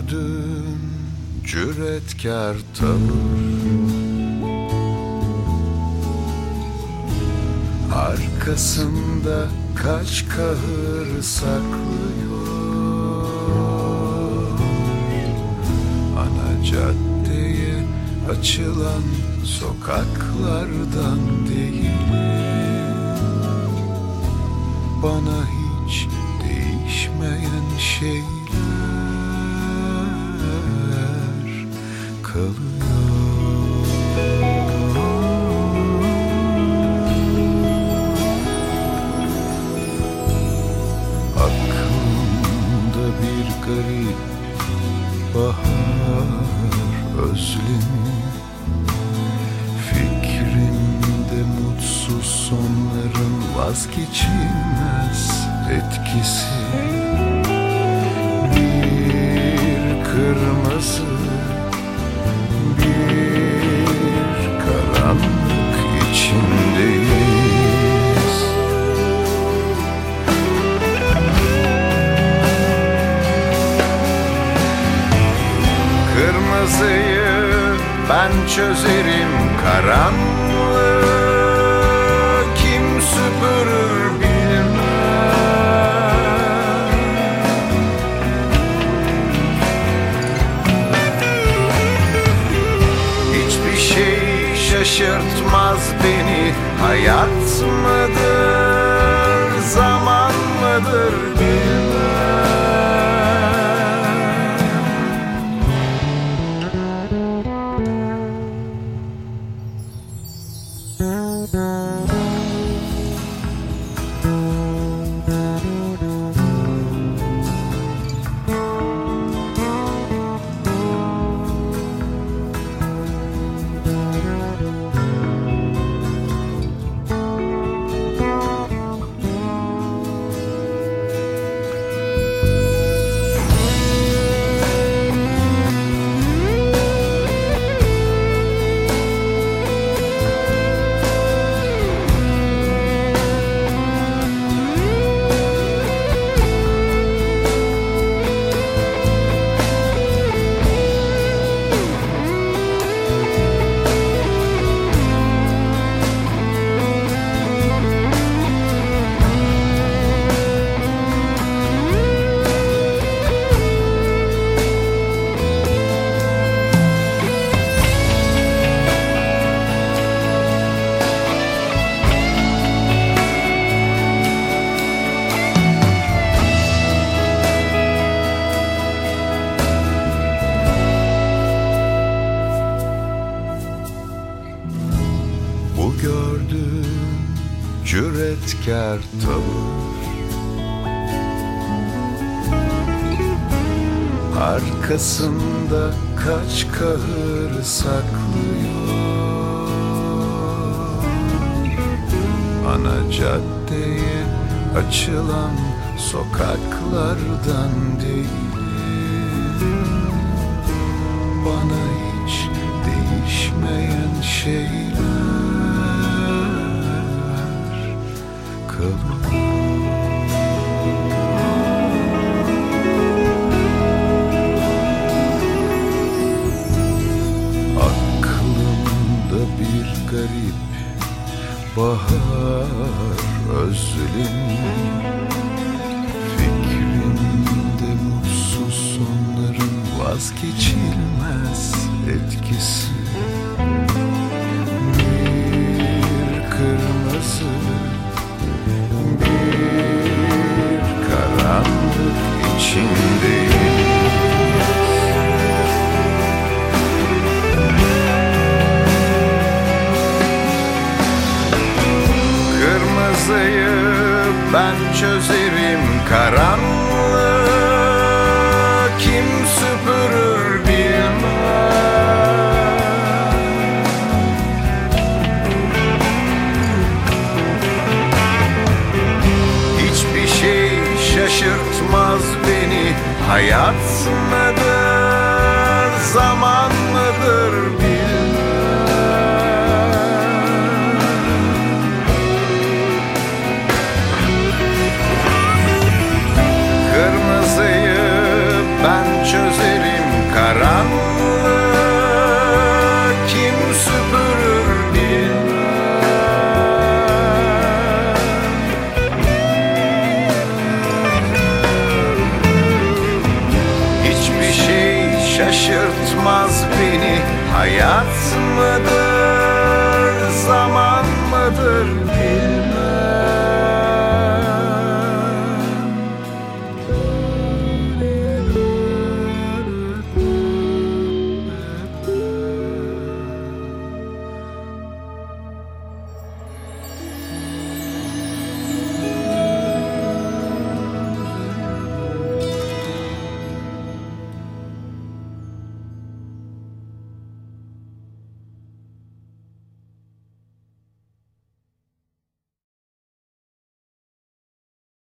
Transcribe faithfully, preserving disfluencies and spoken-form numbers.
gördün cüretkar tavır, arkasında kaç kahır saklıyor. Ana caddeye açılan sokaklardan değil, bana hiç değişmeyen şeyler kalıyor. Aklımda bir garip bahar özlemi, fikrimde mutsuz sonların vazgeçilmez etkisi. Bir kırmızı, bir karanlık içindeyiz. Kırmızıyı ben çözerim, karanlığı kim süpürür bilmem. Hiçbir şey şaşırtmaz beni, hayat mıdır, zaman mıdır bilmem. Bu gördüğün cüretkar tavır, arkasında kaç kahır saklıyor. Ana caddeye açılan sokaklardan değil, bana hiç değişmeyen şeyler kalıyor. Aklımda bir garip bahar özlemi, fikrimde mutsuz sonların vazgeçilmez etkisi. Bir kırmızı, bir karanlık içindeyiz. Kırmızıyı ben çözerim, karanlığı kim süpürür bilmem. Hiçbir şey şaşırtmaz beni, hayat mıdır, zaman mıdır bilmem. Kırmızıyı ben çözerim, mıdır?